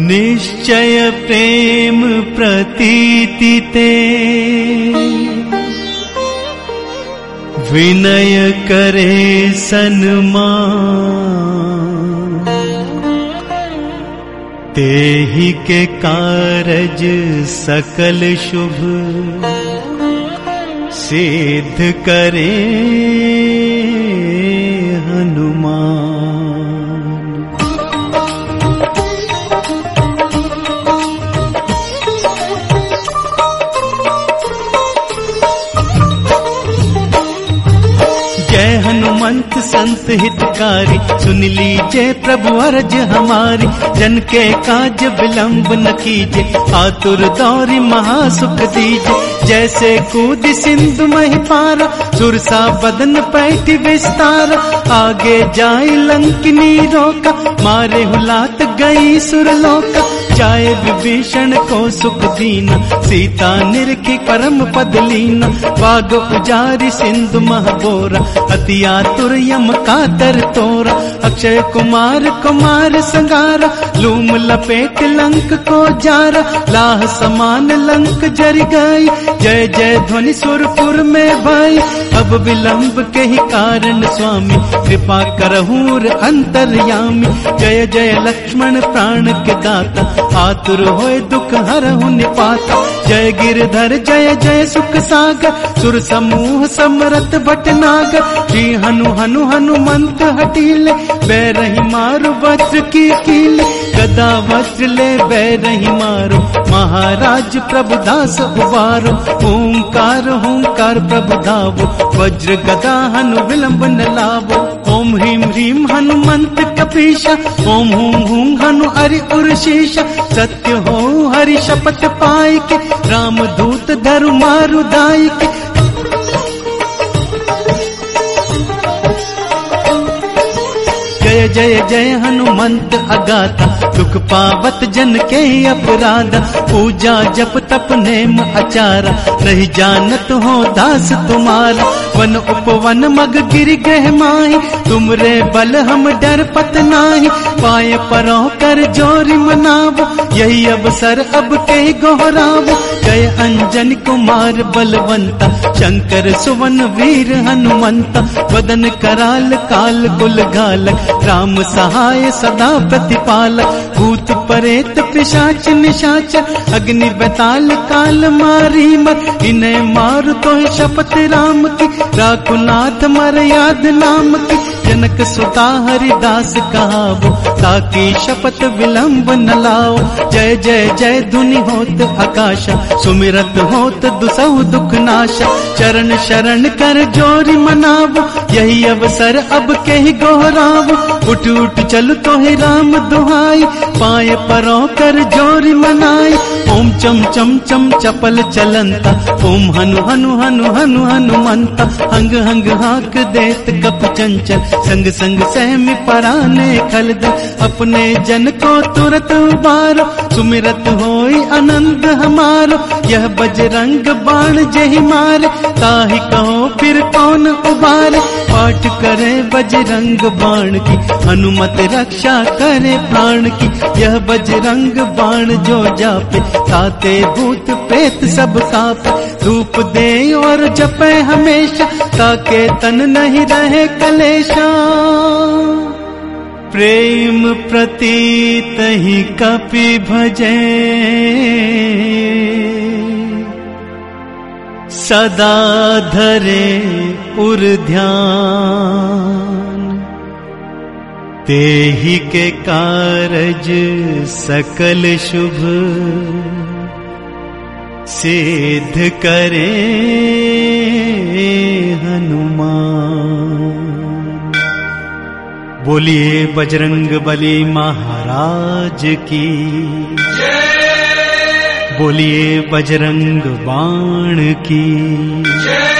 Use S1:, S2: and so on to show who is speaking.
S1: निश्चय प्रेम प्रतीति ते विनय करे सन्मान। तेहि के कारज सकल शुभ सिद्ध करे हनुमान। जय हनुमंत संत हितकारी, सुन लीजिए प्रभु अर्ज हमारी। जन के काज विलंब न कीजिए, आतुर दौरी महासुख दीजिए। जैसे कूद सिंधु महि पारा, सुरसा बदन पैठ विस्तारा। आगे जाए लंकिनी रोका, मारे हुलात गई सुरलोका। जाए विभीषण को सुख दीना, सीता निरखी परम पद लीना। बाग उजारी सिंधु महबोरा, अति आतुर यम कातर तोरा। अक्षय कुमार कुमार संगारा, लूम लपेट लंक को जारा। लाह समान लंक जर गई, जय जय ध्वनि सुरपुर में भाई। अब विलंब के ही कारण स्वामी, कृपा करहूर अंतर्यामी। जय जय लक्ष्मण प्राण के दाता, आतुर होए दुख हरहु निपाता। जय गिरधर जय जय सुख सागर, सुर समूह समरथ भटनागर। श्री हनु हनु हनुमंत हटीले, बैरही मारो वज्र की कीले। गदा वज्र ले बैरही मारो, महाराज प्रभुदास उबारो। ओंकार हुंकार प्रभु धावो, वज्र गदा हनु विलंब न लावो। ओम ह्रीम ह्रीम हनुमंत कपीशा, ओम हूं हूं हनु हरि उर्शीशा। सत्य हो हरि शपथ पाई के, राम दूत धरु मारु दाई के। जय जय जय हनुमंत अगाता, दुख पावत जन के अपराधा। पूजा जप तप नेम आचारा, नहीं जानत हो दास तुम्हारा। वन उपवन मग गिर गह माही, तुमरे बल हम डर पत नाही। पाए परों कर जोरी मनावो, यही अवसर अब के गोहरावो। जय अंजन कुमार बलवंता, शंकर सुवन वीर हनुमंता। वदन कराल काल कुल घालक, राम सहाय सदा प्रतिपालक। भूत प्रेत पिशाच निशाचर, अग्नि बेताल काल मारी मर। इन्हें मारु तो शपथ राम की, राकुनाथ मर्याद नाम की। जनक सुता हरिदास कहावो, ताकि शपथ विलंब न लाओ। जय जय जय धुनि होत आकाशा, सुमिरत होत दुसहु दुख नाशा। चरण शरण कर जोरी मनावो, यही अवसर अब के ही गोहरावो। उठ उठ चल तो ही राम दुहाई, पाए परों कर जोरी मनाई। ओम चम चम चम चपल चलंता, ओम हनु हनु हनु हनु हनुमंता। हंग हंग हाक देत कप चंचल, संग संग सहमी पराने खलदल। अपने जन को तुरत उबारो, सुमिरत होई आनंद हमारो। यह बजरंग बाण जहि मारे, ताहि कहो फिर कौन उबारे। पाठ करे बजरंग बाण की, हनुमत रक्षा करे प्राण की। यह बजरंग बाण जो जापे, ताते भूत प्रेत सब कापे। धूप दे और जपे हमेशा, ताके तन नहीं रहे कलेशा। प्रेम प्रतीत ही कपि भजे, सदा धरे उर ध्यान। तेहि के कारज सकल शुभ सिद्ध करे हनुमान। बोलिए बजरंग बली महाराज की, बोलिए बजरंग बाण की।